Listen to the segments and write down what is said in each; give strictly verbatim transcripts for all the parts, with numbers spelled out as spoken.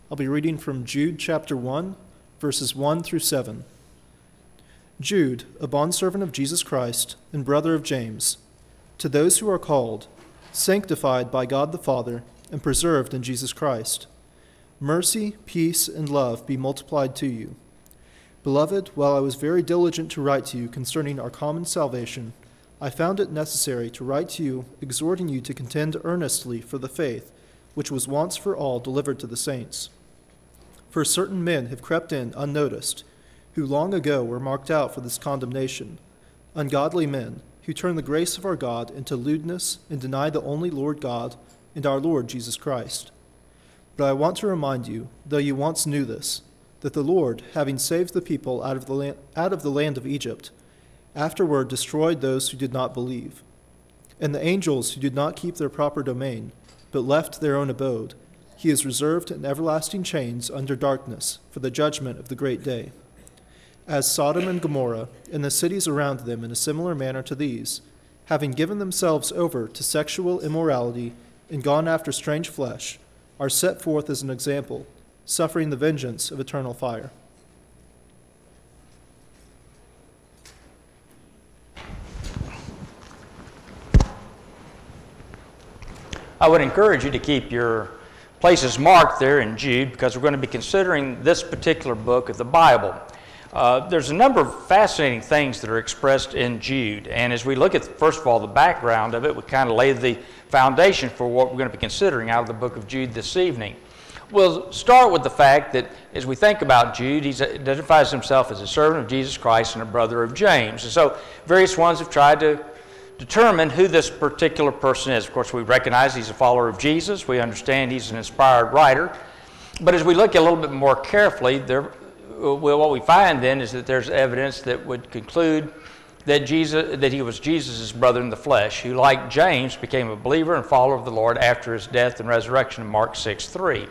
I'll be reading from Jude chapter one, verses one through seven. Jude, a bondservant of Jesus Christ and brother of James, to those who are called, sanctified by God the Father, and preserved in Jesus Christ, mercy, peace, and love be multiplied to you. Beloved, while I was very diligent to write to you concerning our common salvation, I found it necessary to write to you, exhorting you to contend earnestly for the faith which was once for all delivered to the saints. For certain men have crept in unnoticed, who long ago were marked out for this condemnation, ungodly men, who turn the grace of our God into lewdness and deny the only Lord God and our Lord Jesus Christ. But I want to remind you, though you once knew this, that the Lord, having saved the people out of the land, out of the land of Egypt, afterward destroyed those who did not believe. And the angels who did not keep their proper domain, but left their own abode, he has reserved in everlasting chains under darkness for the judgment of the great day. As Sodom and Gomorrah and the cities around them in a similar manner to these, having given themselves over to sexual immorality and gone after strange flesh, are set forth as an example, suffering the vengeance of eternal fire. I would encourage you to keep your places marked there in Jude, because we're going to be considering this particular book of the Bible. Uh, there's a number of fascinating things that are expressed in Jude, and as we look at, first of all, the background of it, we kind of lay the foundation for what we're going to be considering out of the book of Jude this evening. We'll start with the fact that as we think about Jude, he identifies himself as a servant of Jesus Christ and a brother of James. And so various ones have tried to determine who this particular person is. Of course, we recognize he's a follower of Jesus. We understand he's an inspired writer. But as we look a little bit more carefully, there, well, what we find then is that there's evidence that would conclude that Jesus, that he was Jesus' brother in the flesh, who, like James, became a believer and follower of the Lord after his death and resurrection in Mark six three.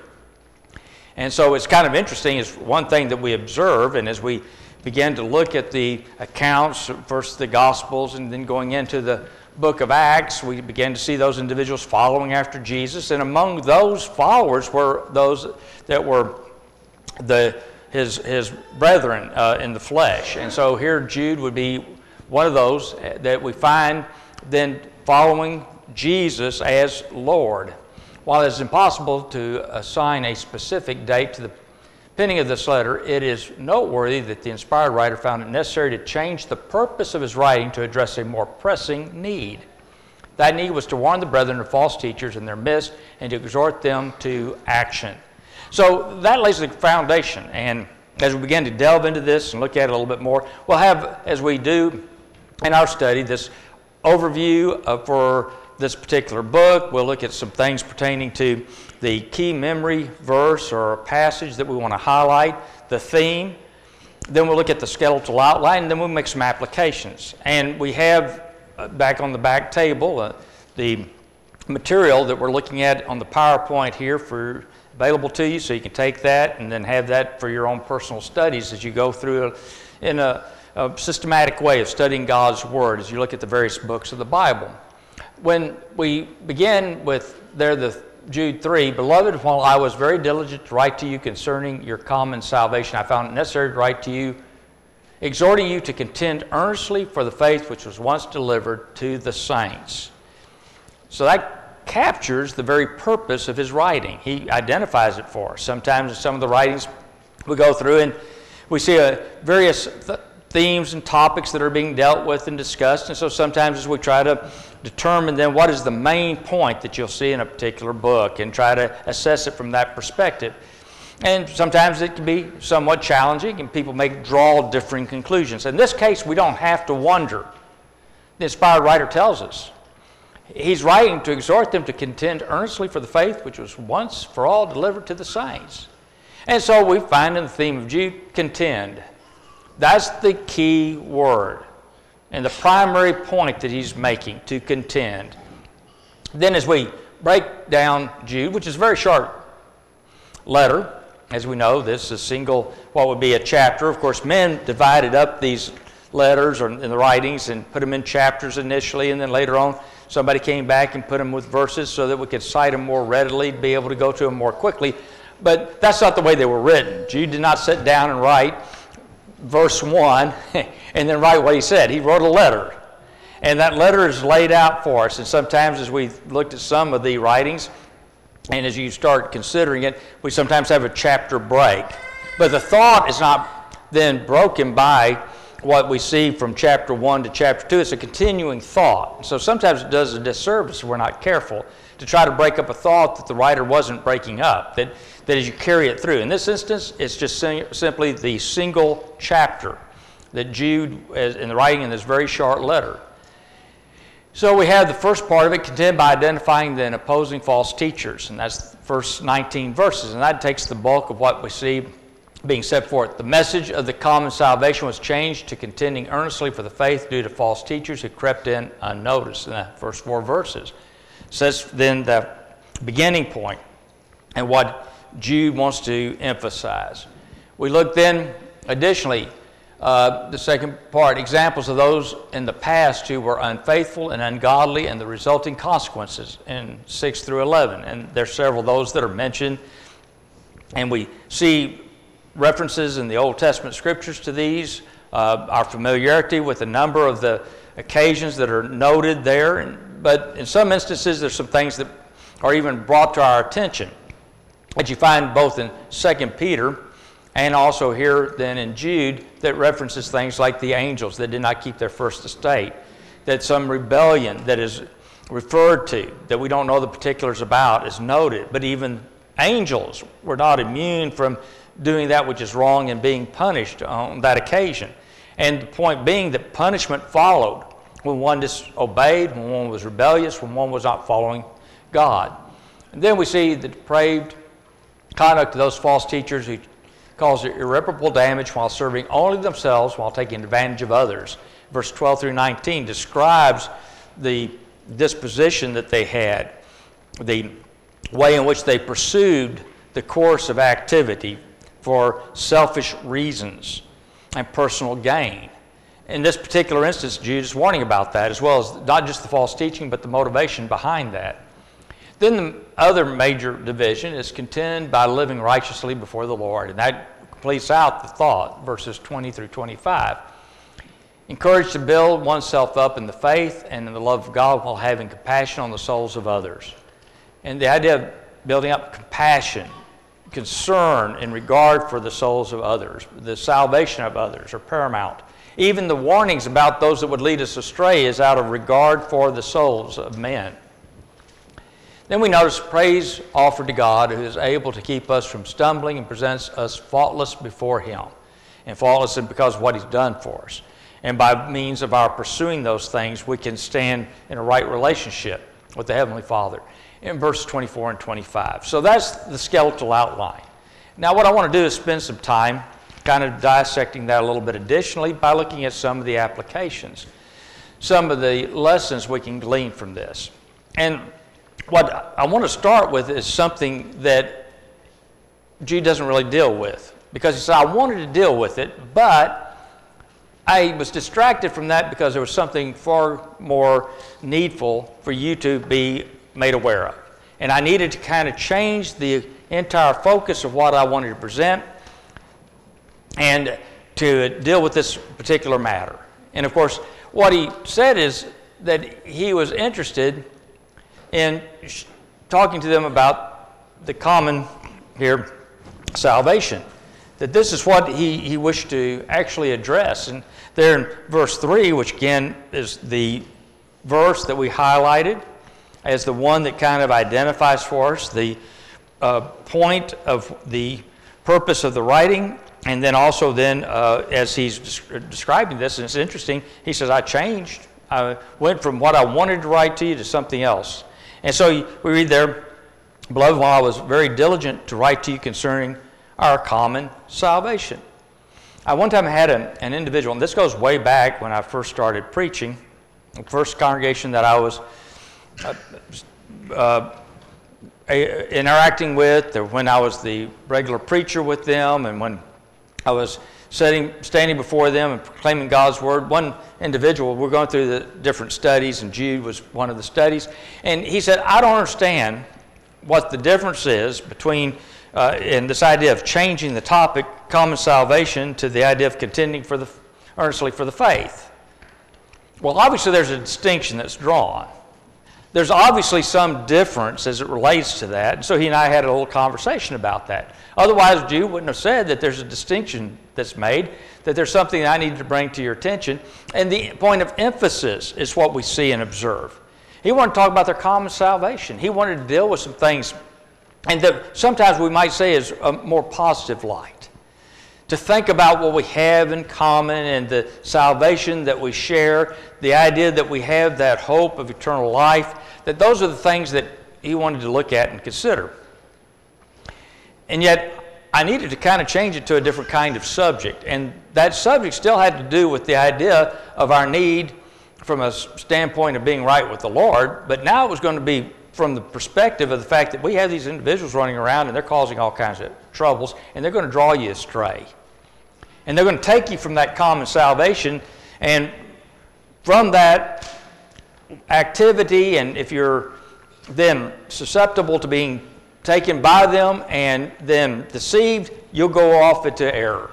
And so it's kind of interesting, is one thing that we observe, and as we begin to look at the accounts, first the Gospels and then going into the book of Acts, we begin to see those individuals following after Jesus. And among those followers were those that were the his, his brethren uh, in the flesh. And so here Jude would be one of those that we find then following Jesus as Lord. While it is impossible to assign a specific date to the penning of this letter, it is noteworthy that the inspired writer found it necessary to change the purpose of his writing to address a more pressing need. That need was to warn the brethren of false teachers in their midst and to exhort them to action. So that lays the foundation, and as we begin to delve into this and look at it a little bit more, we'll have, as we do in our study, this overview of, for this particular book. We'll look at some things pertaining to the key memory verse or passage that we want to highlight, the theme. Then we'll look at the skeletal outline, and then we'll make some applications. And we have uh, back on the back table uh, the material that we're looking at on the PowerPoint here for available to you, so you can take that and then have that for your own personal studies as you go through a, in a, a systematic way of studying God's Word as you look at the various books of the Bible. When we begin with there the Jude three, Beloved, while I was very diligent to write to you concerning your common salvation, I found it necessary to write to you, exhorting you to contend earnestly for the faith which was once delivered to the saints. So that captures the very purpose of his writing. He identifies it for us. Sometimes in some of the writings we go through and we see uh, various th- themes and topics that are being dealt with and discussed, and so sometimes as we try to determine then what is the main point that you'll see in a particular book and try to assess it from that perspective. And sometimes it can be somewhat challenging and people may draw differing conclusions. In this case, we don't have to wonder. The inspired writer tells us. He's writing to exhort them to contend earnestly for the faith which was once for all delivered to the saints. And so we find in the theme of Jude, contend. That's the key word and the primary point that he's making, to contend. Then as we break down Jude, which is a very short letter, as we know, this is a single, what would be a chapter. Of course, men divided up these letters or in the writings and put them in chapters initially, and then later on somebody came back and put them with verses so that we could cite them more readily, be able to go to them more quickly. But that's not the way they were written. Jude did not sit down and write verse one and then write what he said. He wrote a letter. And that letter is laid out for us. And sometimes as we looked at some of the writings, and as you start considering it, we sometimes have a chapter break. But the thought is not then broken by what we see from chapter one to chapter two. It's a continuing thought. So sometimes it does a disservice if we're not careful to try to break up a thought that the writer wasn't breaking up, that, that as you carry it through. In this instance, it's just sim- simply the single chapter that Jude, is in the writing in this very short letter. So we have the first part of it, contend by identifying the opposing false teachers, and that's the first nineteen verses, and that takes the bulk of what we see being set forth. The message of the common salvation was changed to contending earnestly for the faith due to false teachers who crept in unnoticed in the first four verses. Says then the beginning point and what Jude wants to emphasize. We look then additionally uh, the second part, examples of those in the past who were unfaithful and ungodly and the resulting consequences in six through eleven. And there's several of those that are mentioned, and we see references in the Old Testament scriptures to these, uh, our familiarity with a number of the occasions that are noted there, and but in some instances, there's some things that are even brought to our attention that you find both in Second Peter and also here then in Jude that references things like the angels that did not keep their first estate, that some rebellion that is referred to that we don't know the particulars about is noted, but even angels were not immune from doing that which is wrong and being punished on that occasion. And the point being that punishment followed when one disobeyed, when one was rebellious, when one was not following God. And then we see the depraved conduct of those false teachers who cause irreparable damage while serving only themselves while taking advantage of others. Verse twelve through nineteen describes the disposition that they had, the way in which they pursued the course of activity for selfish reasons and personal gain. In this particular instance, Jude is warning about that, as well as not just the false teaching, but the motivation behind that. Then the other major division is contend by living righteously before the Lord, and that completes out the thought, verses twenty through twenty-five. Encouraged to build oneself up in the faith and in the love of God while having compassion on the souls of others. And the idea of building up compassion, concern in regard for the souls of others, the salvation of others are paramount. Even the warnings about those that would lead us astray is out of regard for the souls of men. Then we notice praise offered to God, who is able to keep us from stumbling and presents us faultless before Him. And faultless because of what He's done for us. And by means of our pursuing those things, we can stand in a right relationship with the Heavenly Father. In verses twenty-four and twenty-five. So that's the skeletal outline. Now what I want to do is spend some time kind of dissecting that a little bit additionally by looking at some of the applications, some of the lessons we can glean from this. And what I want to start with is something that Jude doesn't really deal with, because he said, I wanted to deal with it, but I was distracted from that because there was something far more needful for you to be made aware of. And I needed to kind of change the entire focus of what I wanted to present and to deal with this particular matter. And of course, what he said is that he was interested in talking to them about the common here salvation, that this is what he, he wished to actually address. And there in verse three, which again is the verse that we highlighted as the one that kind of identifies for us the uh, point of the purpose of the writing, and then also then uh, as he's des- describing this, and it's interesting, he says, I changed. I went from what I wanted to write to you to something else. And so we read there, beloved, while I was very diligent to write to you concerning our common salvation. I one time had an, an individual, and this goes way back when I first started preaching, the first congregation that I was uh, uh, a, interacting with, or when I was the regular preacher with them, and when I was sitting, standing before them and proclaiming God's Word. One individual, we're going through the different studies, and Jude was one of the studies, and he said, I don't understand what the difference is between uh, and this idea of changing the topic, common salvation, to the idea of contending for the, earnestly for the faith. Well, obviously there's a distinction that's drawn. There's obviously some difference as it relates to that, and so he and I had a little conversation about that. Otherwise, Jude wouldn't have said that there's a distinction that's made, that there's something that I need to bring to your attention, and the point of emphasis is what we see and observe. He wanted to talk about their common salvation. He wanted to deal with some things, and that sometimes we might say is a more positive light. To think about what we have in common and the salvation that we share, the idea that we have that hope of eternal life, that those are the things that he wanted to look at and consider. And yet, I needed to kind of change it to a different kind of subject. And that subject still had to do with the idea of our need from a standpoint of being right with the Lord, but now it was going to be from the perspective of the fact that we have these individuals running around and they're causing all kinds of troubles, and they're going to draw you astray. And they're going to take you from that common salvation, and from that activity, and if you're then susceptible to being taken by them and then deceived, you'll go off into error.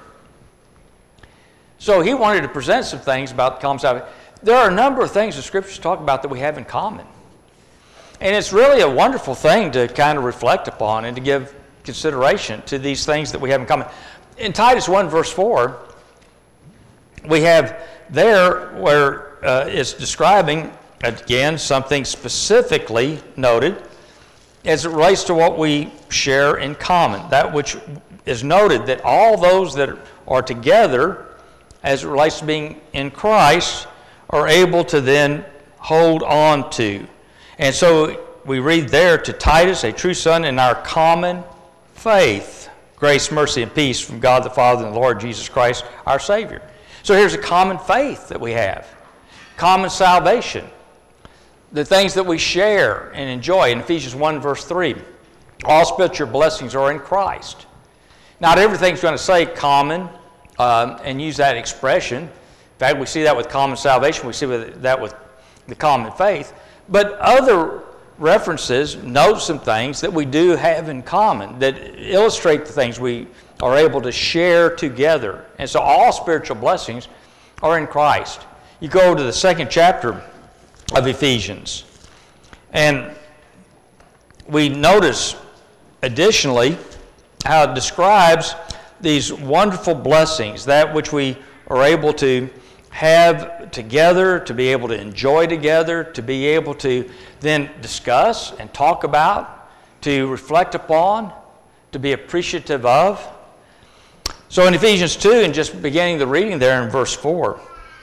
So he wanted to present some things about the common salvation. There are a number of things the Scriptures talk about that we have in common. And it's really a wonderful thing to kind of reflect upon and to give consideration to these things that we have in common. In Titus one, verse four, we have there where uh, it's describing, again, something specifically noted as it relates to what we share in common. That which is noted, that all those that are together as it relates to being in Christ are able to then hold on to. And so we read there, to Titus, a true son in our common faith, grace, mercy, and peace from God the Father and the Lord Jesus Christ, our Savior. So here's a common faith that we have, common salvation, the things that we share and enjoy. In Ephesians one, verse three, all spiritual blessings are in Christ. Not everything's going to say common um, and use that expression. In fact, we see that with common salvation. We see that with the common faith. But other references note some things that we do have in common that illustrate the things we are able to share together. And so all spiritual blessings are in Christ. You go to the second chapter of Ephesians, and we notice additionally how it describes these wonderful blessings, that which we are able to have together, to be able to enjoy together, to be able to then discuss and talk about, to reflect upon, to be appreciative of. So in Ephesians two, and just beginning the reading there in verse four,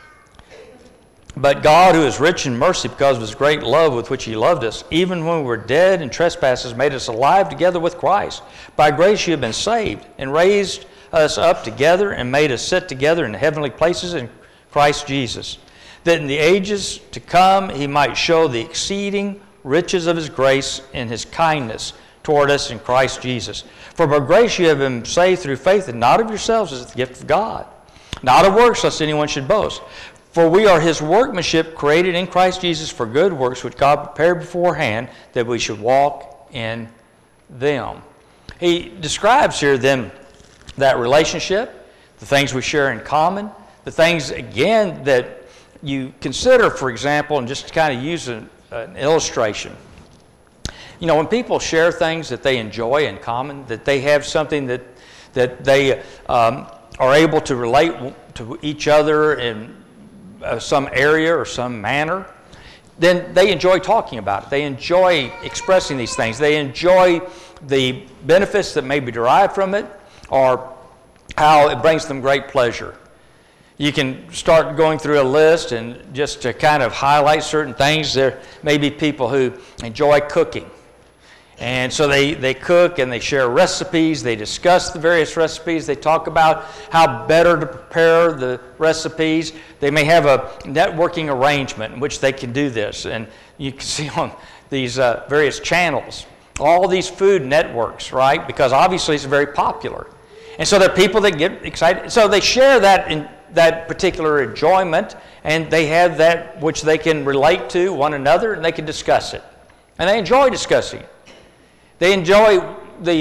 but God, who is rich in mercy because of his great love with which he loved us, even when we were dead in trespasses, made us alive together with Christ. By grace you have been saved, and raised us up together and made us sit together in heavenly places in Christ Jesus, that in the ages to come he might show the exceeding riches of his grace and his kindness toward us in Christ Jesus. For by grace you have been saved through faith, and not of yourselves, as the gift of God, not of works, lest anyone should boast. For we are his workmanship, created in Christ Jesus for good works, which God prepared beforehand that we should walk in them. He describes here then that relationship, the things we share in common, the things, again, that you consider, for example, and just to kind of use an, an illustration. You know, when people share things that they enjoy in common, that they have something that, that they um, are able to relate to each other in uh, some area or some manner, then they enjoy talking about it. They enjoy expressing these things. They enjoy the benefits that may be derived from it, or how it brings them great pleasure. You can start going through a list, and just to kind of highlight certain things, there may be people who enjoy cooking. And so they, they cook and they share recipes, they discuss the various recipes, they talk about how better to prepare the recipes. They may have a networking arrangement in which they can do this. And you can see on these uh, various channels, all these food networks, right? Because obviously it's very popular. And so there are people that get excited. So they share that in that particular enjoyment, and they have that which they can relate to one another, and they can discuss it. And they enjoy discussing it. They enjoy the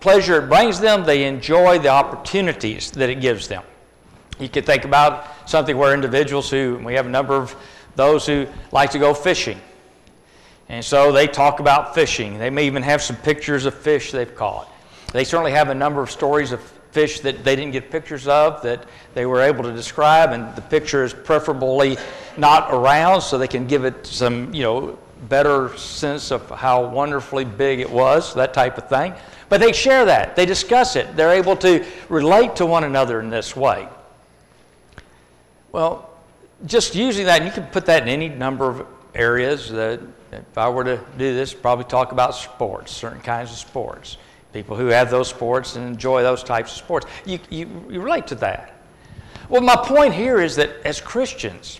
pleasure it brings them, they enjoy the opportunities that it gives them. You could think about something where individuals who, we have a number of those who like to go fishing. And so they talk about fishing. They may even have some pictures of fish they've caught. They certainly have a number of stories of fish that they didn't get pictures of that they were able to describe, and the picture is preferably not around so they can give it some, you know, better sense of how wonderfully big it was, that type of thing. But they share that. They discuss it. They're able to relate to one another in this way. Well, just using that, and you can put that in any number of areas. That if I were to do this, probably talk about sports, certain kinds of sports. People who have those sports and enjoy those types of sports. You, you, you relate to that. Well, my point here is that as Christians,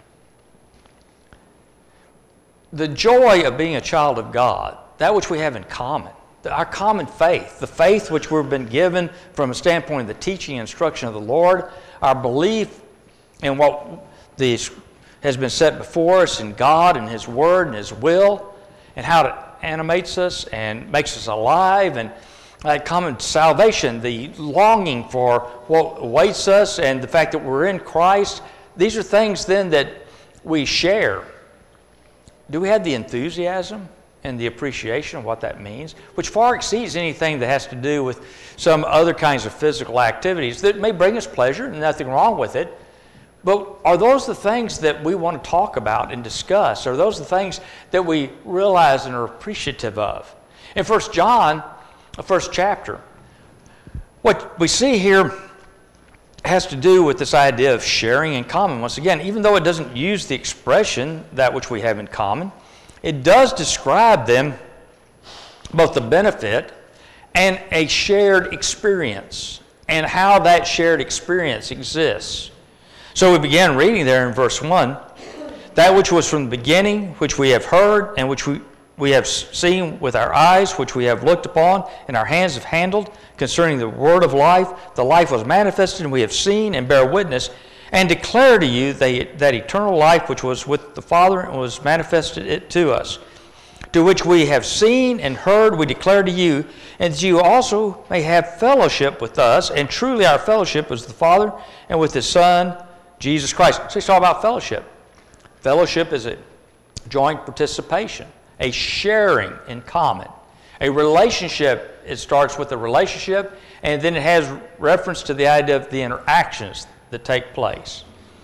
the joy of being a child of God, that which we have in common, our common faith, the faith which we've been given from a standpoint of the teaching and instruction of the Lord, our belief in what the, has been set before us in God and His Word and His will, and how it animates us and makes us alive, and that common salvation, the longing for what awaits us, and the fact that we're in Christ. These are things then that we share. Do we have the enthusiasm and the appreciation of what that means, which far exceeds anything that has to do with some other kinds of physical activities that may bring us pleasure, and nothing wrong with it? But are those the things that we want to talk about and discuss? Are those the things that we realize and are appreciative of? In First John, the first chapter, what we see here has to do with this idea of sharing in common. Once again, even though it doesn't use the expression, that which we have in common, it does describe them, both the benefit and a shared experience, and how that shared experience exists. So we began reading there in verse one, that which was from the beginning, which we have heard, and which we, we have seen with our eyes, which we have looked upon, and our hands have handled, concerning the word of life. The life was manifested, and we have seen and bear witness, and declare to you that, that eternal life which was with the Father and was manifested it to us, to which we have seen and heard, we declare to you, and that you also may have fellowship with us. And truly our fellowship is with the Father and with His Son, Jesus Christ. So he's talking about fellowship. Fellowship is a joint participation, a sharing in common. A relationship, it starts with a relationship, and then it has reference to the idea of the interactions that take place.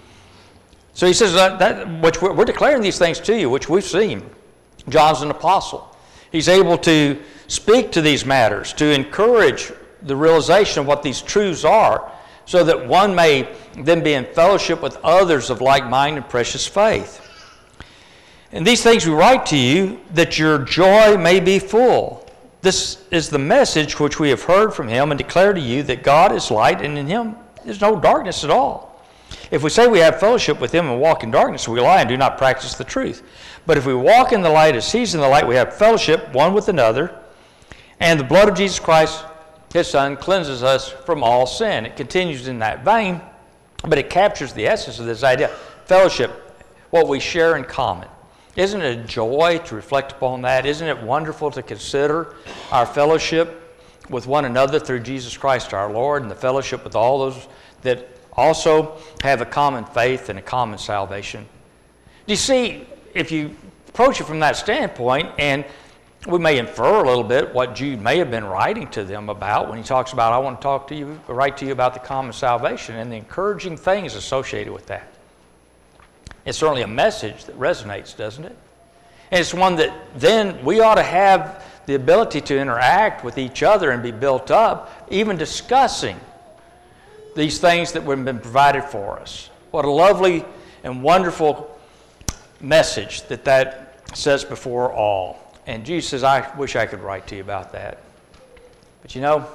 So he says, that, that which we're, we're declaring these things to you, which we've seen. John's an apostle. He's able to speak to these matters, to encourage the realization of what these truths are, so that one may then be in fellowship with others of like mind and precious faith. And these things we write to you, that your joy may be full. This is the message which we have heard from Him and declare to you, that God is light, and in Him is no darkness at all. If we say we have fellowship with Him and walk in darkness, we lie and do not practice the truth. But if we walk in the light as He's in the light, we have fellowship one with another, and the blood of Jesus Christ, His Son, cleanses us from all sin. It continues in that vein, but it captures the essence of this idea. Fellowship, what we share in common. Isn't it a joy to reflect upon that? Isn't it wonderful to consider our fellowship with one another through Jesus Christ our Lord, and the fellowship with all those that also have a common faith and a common salvation? Do you see, if you approach it from that standpoint, and we may infer a little bit what Jude may have been writing to them about when he talks about, I want to talk to you, write to you about the common salvation and the encouraging things associated with that. It's certainly a message that resonates, doesn't it? And it's one that then we ought to have the ability to interact with each other and be built up, even discussing these things that have been provided for us. What a lovely and wonderful message that that says before all. And Jesus says, I wish I could write to you about that. But you know,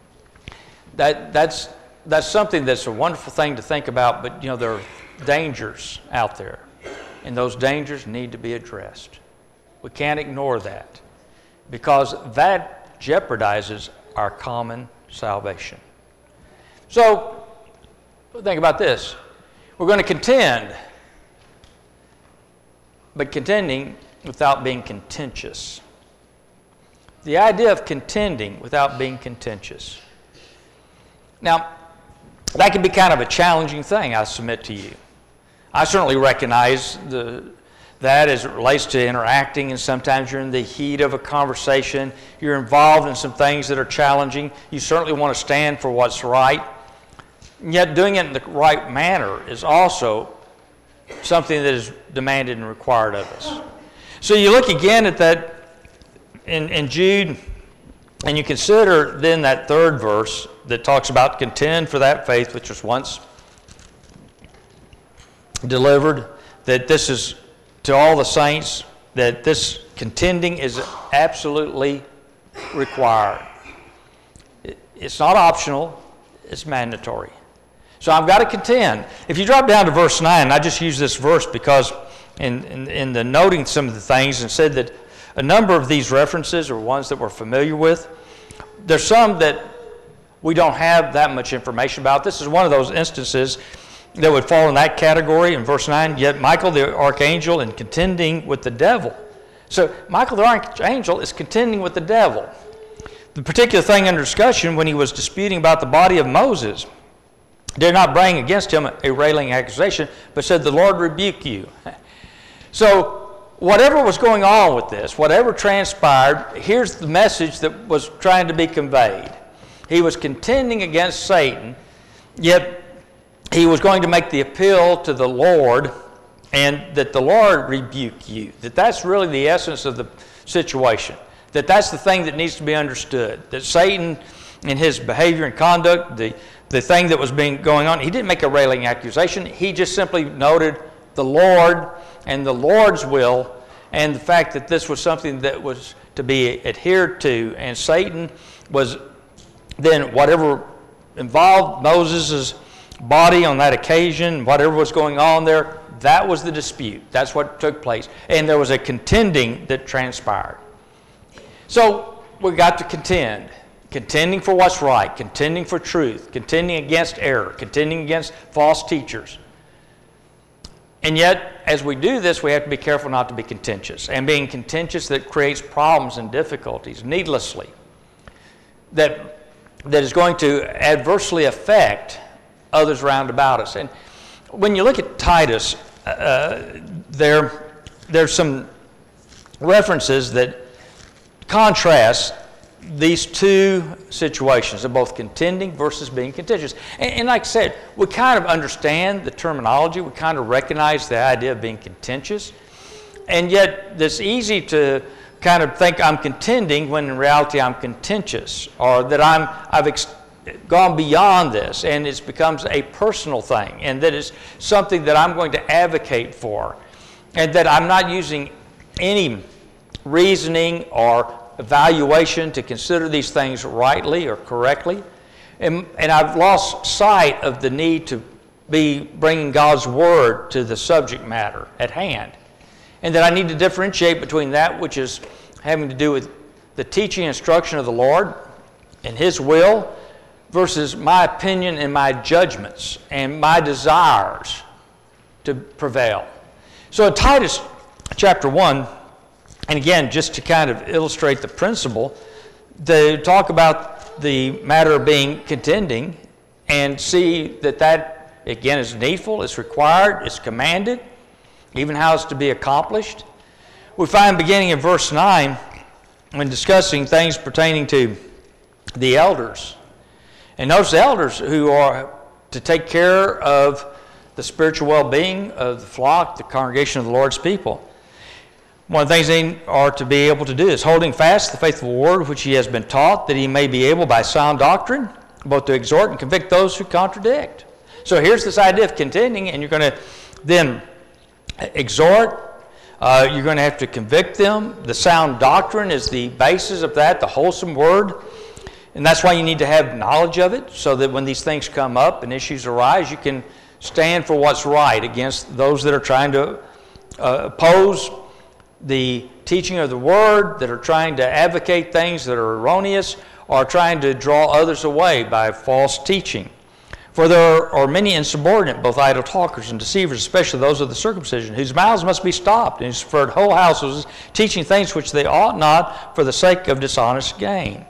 that that's that's something that's a wonderful thing to think about, but you know, there are dangers out there, and those dangers need to be addressed. We can't ignore that, because that jeopardizes our common salvation. So, think about this. We're going to contend, but contending without being contentious. the idea of contending without being contentious. Now, that can be kind of a challenging thing, I submit to you. I certainly recognize the, that as it relates to interacting, and sometimes you're in the heat of a conversation, you're involved in some things that are challenging, you certainly want to stand for what's right, and yet doing it in the right manner is also something that is demanded and required of us. So you look again at that in, in Jude, and you consider then that third verse that talks about contend for that faith which was once delivered, that this is to all the saints, that this contending is absolutely required. It, it's not optional, it's mandatory. So I've got to contend. If you drop down to verse nine, I just use this verse because in, in, in the noting some of the things, and said that a number of these references are ones that we're familiar with. There's some that we don't have that much information about. This is one of those instances that would fall in that category in verse nine. Yet Michael the archangel in contending with the devil. So Michael the archangel is contending with the devil. The particular thing under discussion when he was disputing about the body of Moses, did not bring against him a railing accusation, but said, "The Lord rebuke you." So whatever was going on with this, whatever transpired, here's the message that was trying to be conveyed. He was contending against Satan, yet he was going to make the appeal to the Lord, and that the Lord rebuke you. That that's really the essence of the situation. That that's the thing that needs to be understood. That Satan, in his behavior and conduct, the The thing that was being going on, he didn't make a railing accusation. He just simply noted the Lord and the Lord's will, and the fact that this was something that was to be adhered to. And Satan was then, whatever involved Moses' body on that occasion, whatever was going on there, that was the dispute. That's what took place. And there was a contending that transpired. So we got to contend. Contending for what's right, contending for truth, contending against error, contending against false teachers. And yet, as we do this, we have to be careful not to be contentious. And being contentious that creates problems and difficulties needlessly, that, that is going to adversely affect others round about us. And when you look at Titus, uh, there, there's some references that contrast these two situations of both contending versus being contentious. And, and like I said, we kind of understand the terminology, we kind of recognize the idea of being contentious, and yet it's easy to kind of think I'm contending when in reality I'm contentious, or that I'm, I've ex- gone beyond this and it becomes a personal thing, and that it's something that I'm going to advocate for, and that I'm not using any reasoning or evaluation to consider these things rightly or correctly. And, and I've lost sight of the need to be bringing God's Word to the subject matter at hand. And that I need to differentiate between that which is having to do with the teaching and instruction of the Lord and His will versus my opinion and my judgments and my desires to prevail. So in Titus chapter one, and again, just to kind of illustrate the principle, to talk about the matter of being contending and see that that, again, is needful, it's required, it's commanded, even how it's to be accomplished. We find beginning in verse nine, when discussing things pertaining to the elders. And notice the elders who are to take care of the spiritual well-being of the flock, the congregation of the Lord's people. One of the things they are to be able to do is holding fast the faithful word which he has been taught, that he may be able by sound doctrine both to exhort and convict those who contradict. So here's this idea of contending, and you're going to then exhort, uh, you're going to have to convict them. The sound doctrine is the basis of that, the wholesome word. And that's why you need to have knowledge of it, so that when these things come up and issues arise, you can stand for what's right against those that are trying to uh, oppose the teaching of the Word, that are trying to advocate things that are erroneous, or trying to draw others away by false teaching. For there are many insubordinate, both idle talkers and deceivers, especially those of the circumcision, whose mouths must be stopped, and who subvert whole houses, teaching things which they ought not for the sake of dishonest gain.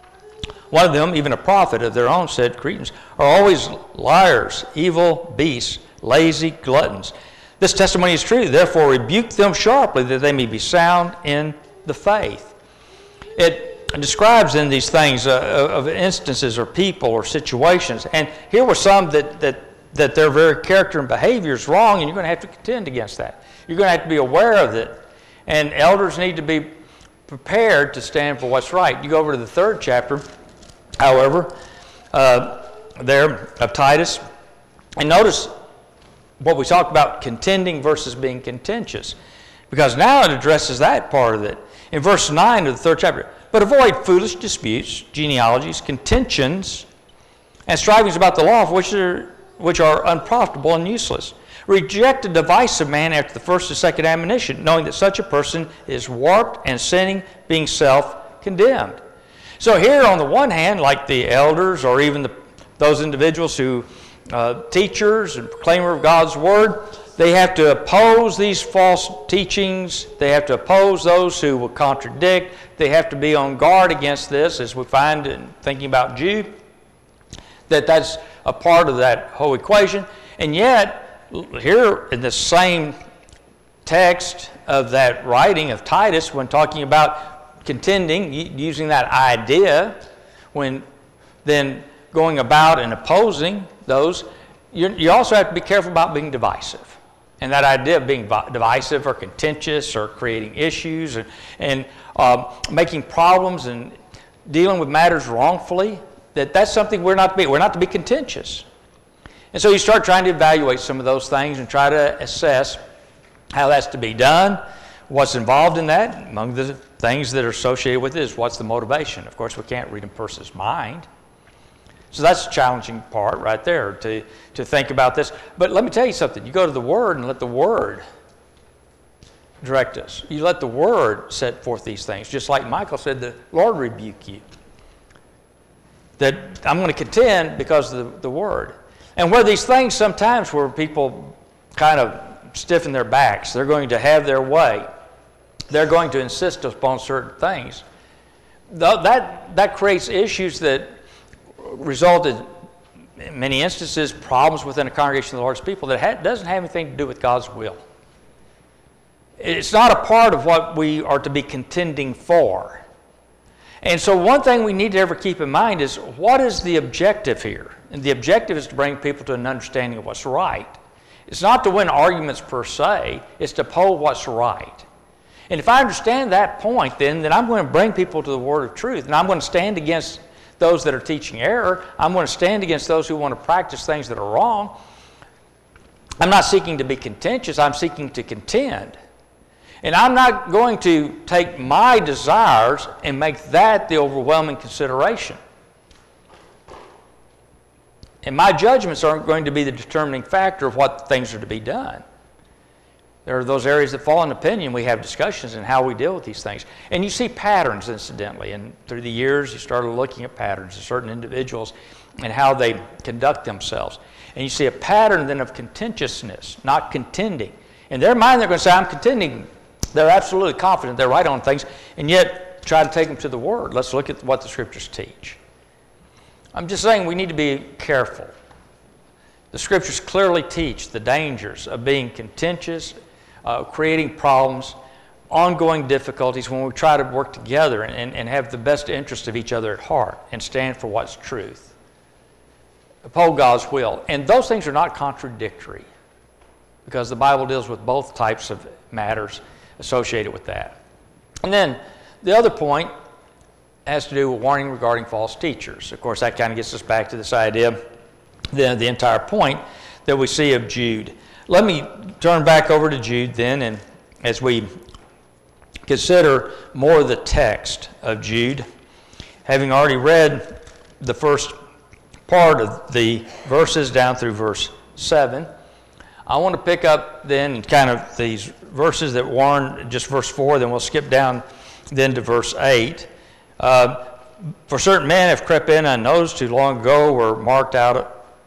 One of them, even a prophet of their own, said, Cretans are always liars, evil beasts, lazy gluttons. This testimony is true, therefore rebuke them sharply, that they may be sound in the faith. It describes in these things uh, of instances or people or situations, and here were some that, that, that their very character and behavior is wrong, and you're going to have to contend against that. You're going to have to be aware of it, and elders need to be prepared to stand for what's right. You go over to the third chapter, however, uh, there of Titus, and notice what we talked about, contending versus being contentious, because now it addresses that part of it. In verse nine of the third chapter, but avoid foolish disputes, genealogies, contentions, and strivings about the law, which are, which are unprofitable and useless. Reject a divisive man after the first and second admonition, knowing that such a person is warped and sinning, being self-condemned. So here, on the one hand, like the elders or even the, those individuals who, uh, teachers and proclaimer of God's word, they have to oppose these false teachings. They have to oppose those who will contradict. They have to be on guard against this, as we find in thinking about Jude, that that's a part of that whole equation. And yet, here in the same text of that writing of Titus, when talking about contending, using that idea, when then going about and opposing those, you, you also have to be careful about being divisive. And that idea of being divisive or contentious or creating issues and, and um, making problems and dealing with matters wrongfully, that that's something we're not to be. We're not to be contentious. And so you start trying to evaluate some of those things and try to assess how that's to be done, what's involved in that. Among the things that are associated with it is what's the motivation. Of course, we can't read a person's mind. So that's a challenging part right there to, to think about this. But let me tell you something. You go to the Word and let the Word direct us. You let the Word set forth these things. Just like Michael said, the Lord rebuke you. That I'm going to contend because of the, the Word. And where these things sometimes where people kind of stiffen their backs, they're going to have their way. They're going to insist upon certain things. That, that creates issues that resulted in many instances problems within a congregation of the Lord's people that ha- doesn't have anything to do with God's will. It's not a part of what we are to be contending for. And so one thing we need to ever keep in mind is, what is the objective here? And the objective is to bring people to an understanding of what's right. It's not to win arguments per se, it's to uphold what's right. And if I understand that point, then, then I'm going to bring people to the word of truth, and I'm going to stand against those that are teaching error. I'm going to stand against those who want to practice things that are wrong. I'm not seeking to be contentious. I'm seeking to contend. And I'm not going to take my desires and make that the overwhelming consideration. And my judgments aren't going to be the determining factor of what things are to be done. There are those areas that fall in opinion. We have discussions in how we deal with these things. And you see patterns, incidentally. And through the years, you started looking at patterns of certain individuals and how they conduct themselves. And you see a pattern then of contentiousness, not contending. In their mind, they're going to say, I'm contending. They're absolutely confident they're right on things, and yet try to take them to the Word. Let's look at what the Scriptures teach. I'm just saying we need to be careful. The Scriptures clearly teach the dangers of being contentious, Uh, creating problems, ongoing difficulties when we try to work together and, and have the best interest of each other at heart and stand for what's truth. Uphold God's will. And those things are not contradictory, because the Bible deals with both types of matters associated with that. And then the other point has to do with warning regarding false teachers. Of course, that kind of gets us back to this idea, the, the entire point that we see of Jude. Let me turn back over to Jude then, and as we consider more of the text of Jude, having already read the first part of the verses down through verse seven, I want to pick up then kind of these verses that warn, just verse four, then we'll skip down then to verse eight. Uh, For certain men have crept in unnoticed, who long ago were marked out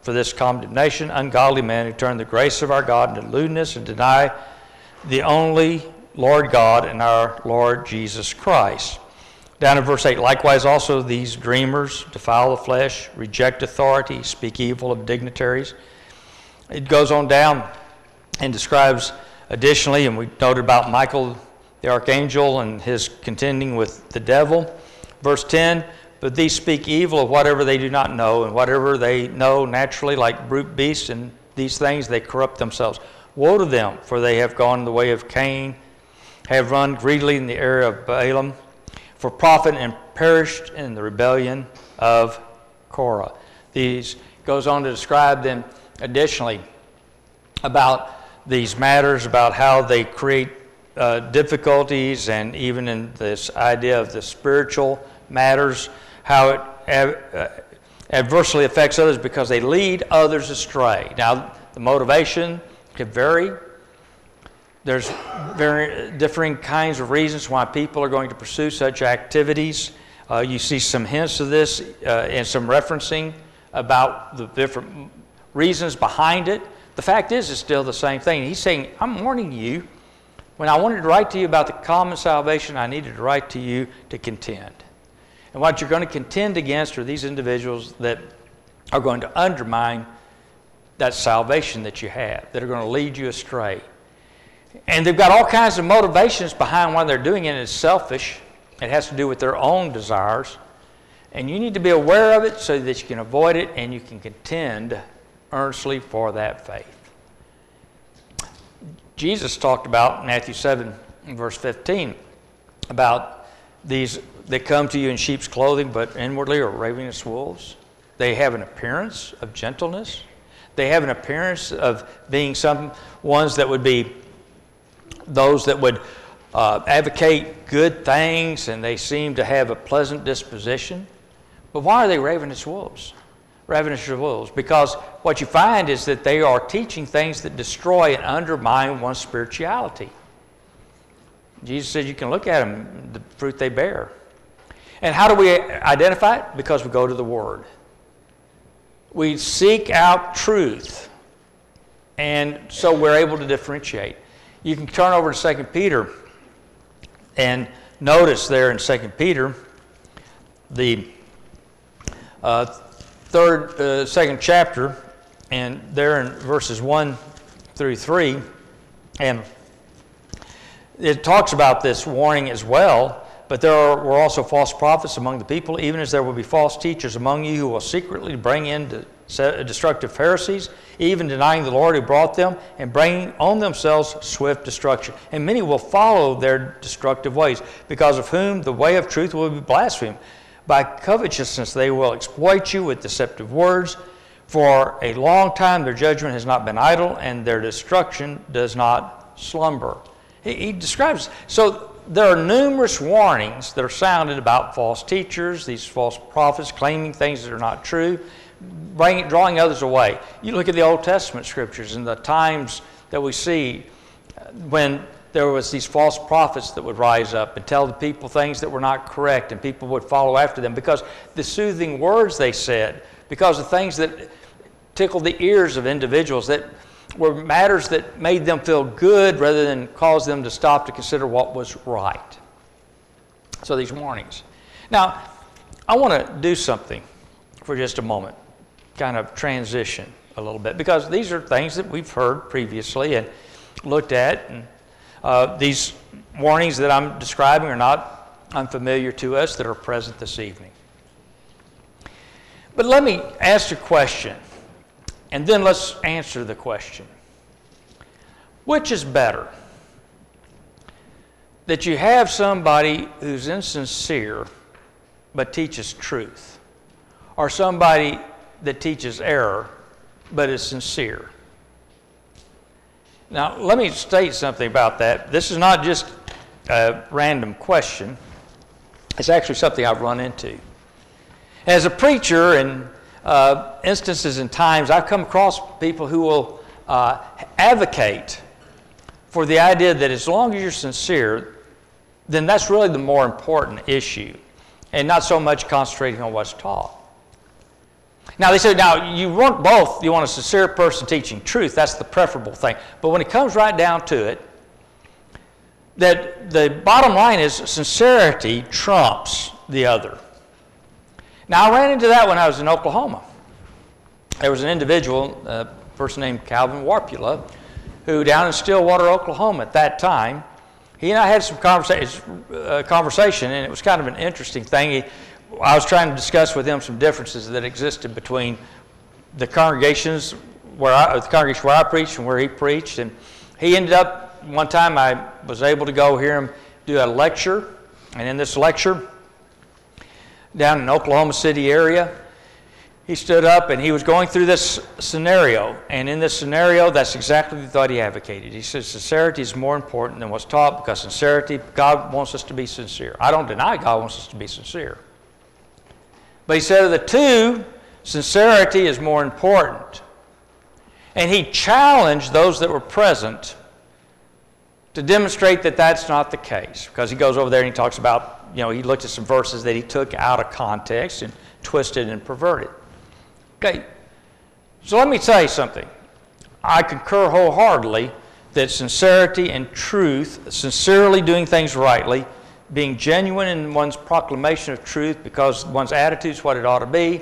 for this condemnation, ungodly men who turn the grace of our God into lewdness and deny the only Lord God and our Lord Jesus Christ. Down in verse eight, likewise also these dreamers defile the flesh, reject authority, speak evil of dignitaries. It goes on down and describes additionally, and we noted about Michael the archangel and his contending with the devil. Verse ten, but these speak evil of whatever they do not know, and whatever they know naturally, like brute beasts, and these things they corrupt themselves. Woe to them, for they have gone the way of Cain, have run greedily in the area of Balaam, for profit, and perished in the rebellion of Korah. These goes on to describe them additionally about these matters, about how they create uh, difficulties, and even in this idea of the spiritual matters, how it ad- adversely affects others because they lead others astray. Now, the motivation can vary. There's very differing kinds of reasons why people are going to pursue such activities. Uh, you see some hints of this uh, and some referencing about the different reasons behind it. The fact is, it's still the same thing. He's saying, I'm warning you. When I wanted to write to you about the common salvation, I needed to write to you to contend. And what you're going to contend against are these individuals that are going to undermine that salvation that you have, that are going to lead you astray. And they've got all kinds of motivations behind why they're doing it. It's selfish. It has to do with their own desires. And you need to be aware of it so that you can avoid it and you can contend earnestly for that faith. Jesus talked about, Matthew seven, verse fifteen, about these that come to you in sheep's clothing, but inwardly are ravenous wolves. They have an appearance of gentleness. They have an appearance of being some ones that would be those that would uh, advocate good things, and they seem to have a pleasant disposition. But why are they ravenous wolves? Ravenous wolves, because what you find is that they are teaching things that destroy and undermine one's spirituality. Jesus said you can look at them, the fruit they bear. And how do we identify it? Because we go to the Word. We seek out truth, and so we're able to differentiate. You can turn over to Second Peter and notice there in Second Peter, the uh, third, uh, second chapter, and there in verses one through three, and it talks about this warning as well. But there are, were also false prophets among the people, even as there will be false teachers among you who will secretly bring in destructive Pharisees, even denying the Lord who brought them, and bringing on themselves swift destruction. And many will follow their destructive ways, because of whom the way of truth will be blasphemed. By covetousness they will exploit you with deceptive words. For a long time their judgment has not been idle, and their destruction does not slumber. He, he describes, so there are numerous warnings that are sounded about false teachers, these false prophets claiming things that are not true, bring, drawing others away. You look at the Old Testament scriptures and the times that we see when there was these false prophets that would rise up and tell the people things that were not correct, and people would follow after them because the soothing words they said, because of things that tickled the ears of individuals, that were matters that made them feel good rather than cause them to stop to consider what was right. So these warnings. Now, I want to do something for just a moment, kind of transition a little bit, because these are things that we've heard previously and looked at, and uh, these warnings that I'm describing are not unfamiliar to us that are present this evening. But let me ask a question, and then let's answer the question. Which is better? That you have somebody who's insincere but teaches truth, or somebody that teaches error but is sincere? Now, let me state something about that. This is not just a random question. It's actually something I've run into. As a preacher, in uh, instances and times, I've come across people who will uh, advocate for the idea that as long as you're sincere, then that's really the more important issue, and not so much concentrating on what's taught. Now, they said, now, you want both. You want a sincere person teaching truth. That's the preferable thing. But when it comes right down to it, that the bottom line is sincerity trumps the other. Now, I ran into that when I was in Oklahoma. There was an individual, a person named Calvin Warpula, who down in Stillwater, Oklahoma at that time, he and I had some conversa- uh, conversation, and it was kind of an interesting thing. He, I was trying to discuss with him some differences that existed between the congregations where I, the congregation where I preached and where he preached. And he ended up, one time I was able to go hear him do a lecture. And in this lecture, down in Oklahoma City area, he stood up and he was going through this scenario. And in this scenario, that's exactly the thought he advocated. He said sincerity is more important than what's taught, because sincerity, God wants us to be sincere. I don't deny God wants us to be sincere. But he said of the two, sincerity is more important. And he challenged those that were present to demonstrate that that's not the case. Because he goes over there and he talks about, you know, he looked at some verses that he took out of context and twisted and perverted. Okay, so let me tell you something. I concur wholeheartedly that sincerity and truth, sincerely doing things rightly, being genuine in one's proclamation of truth because one's attitude is what it ought to be,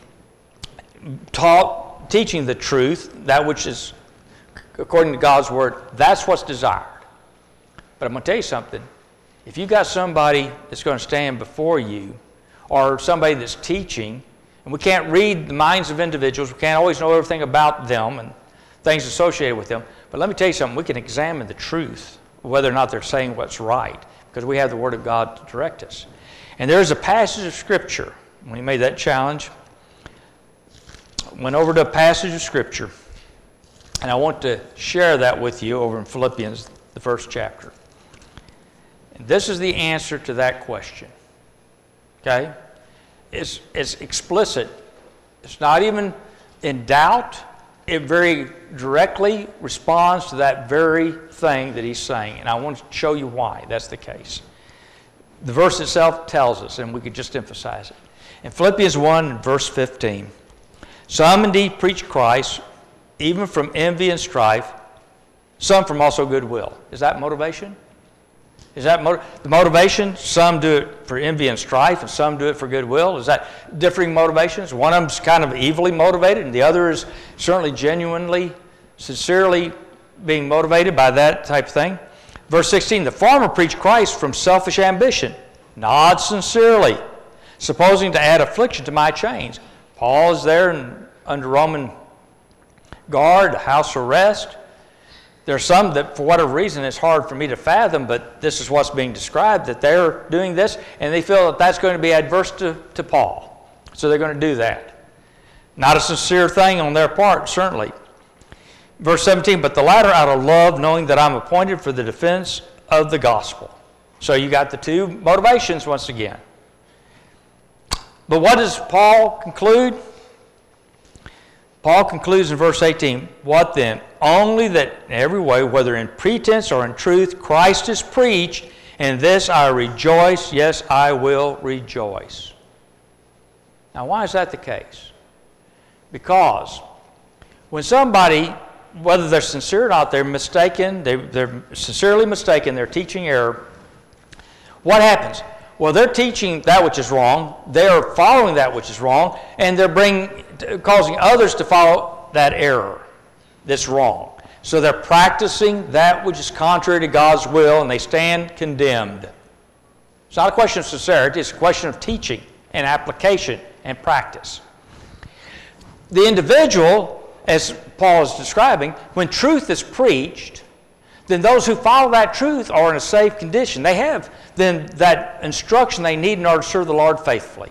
taught, teaching the truth, that which is according to God's word, that's what's desired. But I'm going to tell you something. If you got somebody that's going to stand before you, or somebody that's teaching, and we can't read the minds of individuals, we can't always know everything about them and things associated with them, but let me tell you something, we can examine the truth, whether or not they're saying what's right, because we have the Word of God to direct us. And there's a passage of Scripture, when he made that challenge, went over to a passage of Scripture, and I want to share that with you over in Philippians, the first chapter. And this is the answer to that question. Okay? It's, it's explicit. It's not even in doubt. It very directly responds to that very thing that he's saying. And I want to show you why that's the case. The verse itself tells us, and we could just emphasize it. In Philippians one, verse fifteen, some indeed preach Christ, even from envy and strife, some from also goodwill. Is that motivation? Is that motiv- the motivation? Some do it for envy and strife, and some do it for goodwill. Is that differing motivations? One of them's kind of evilly motivated, and the other is certainly genuinely, sincerely being motivated by that type of thing. Verse sixteen, the former preach Christ from selfish ambition, not sincerely, supposing to add affliction to my chains. Paul is there in, under Roman guard, house arrest. There are some that, for whatever reason, it's hard for me to fathom, but this is what's being described, that they're doing this, and they feel that that's going to be adverse to, to Paul. So they're going to do that. Not a sincere thing on their part, certainly. Verse seventeen, but the latter out of love, knowing that I'm appointed for the defense of the gospel. So you got the two motivations once again. But what does Paul conclude? Paul concludes in verse eighteen, what then? Only that in every way, whether in pretense or in truth, Christ is preached, and this I rejoice, yes, I will rejoice. Now, why is that the case? Because when somebody, whether they're sincere or not, they're mistaken, they, they're sincerely mistaken, they're teaching error, what happens? Well, they're teaching that which is wrong, they're following that which is wrong, and they're bringing, causing others to follow that error that's wrong. So they're practicing that which is contrary to God's will, and they stand condemned. It's not a question of sincerity, it's a question of teaching and application and practice. The individual, as Paul is describing, when truth is preached, then those who follow that truth are in a safe condition. They have then that instruction they need in order to serve the Lord faithfully.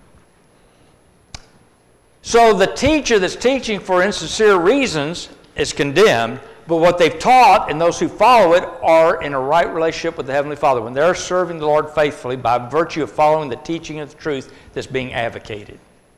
So the teacher that's teaching for insincere reasons is condemned, but what they've taught and those who follow it are in a right relationship with the Heavenly Father when they're serving the Lord faithfully by virtue of following the teaching of the truth that's being advocated.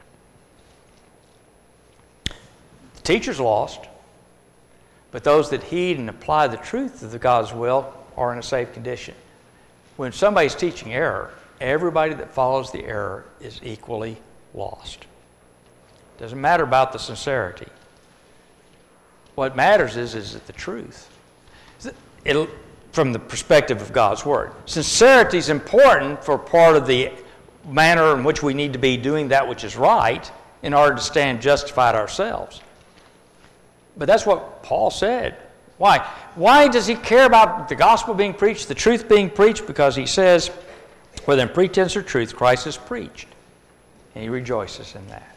The teacher's lost, but those that heed and apply the truth of the God's will are in a safe condition. When somebody's teaching error, everybody that follows the error is equally lost. Doesn't matter about the sincerity. What matters is, is it the truth? It'll, from the perspective of God's Word. Sincerity is important for part of the manner in which we need to be doing that which is right in order to stand justified ourselves. But that's what Paul said. Why? Why does he care about the gospel being preached, the truth being preached? Because he says, whether in pretense or truth, Christ is preached. And he rejoices in that.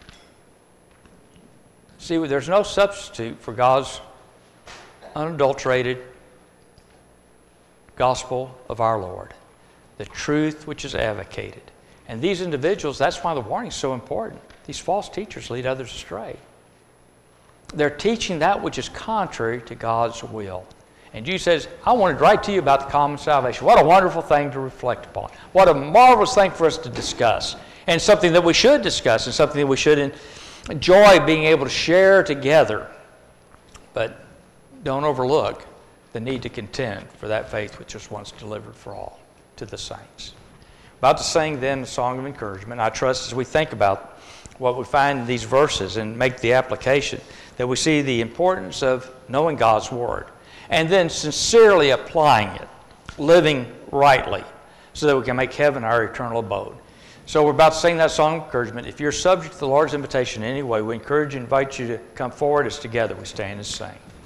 See, there's no substitute for God's unadulterated gospel of our Lord, the truth which is advocated. And these individuals, that's why the warning is so important. These false teachers lead others astray. They're teaching that which is contrary to God's will. And Jesus says, I wanted to write to you about the common salvation. What a wonderful thing to reflect upon. What a marvelous thing for us to discuss. And something that we should discuss and something that we should enjoy being able to share together. But don't overlook the need to contend for that faith which was once delivered for all to the saints. About to sing then a song of encouragement. I trust as we think about what we find in these verses and make the application that we see the importance of knowing God's Word and then sincerely applying it, living rightly so that we can make heaven our eternal abode. So we're about to sing that song of encouragement. If you're subject to the Lord's invitation in any way, we encourage and invite you to come forward as together we stand and sing.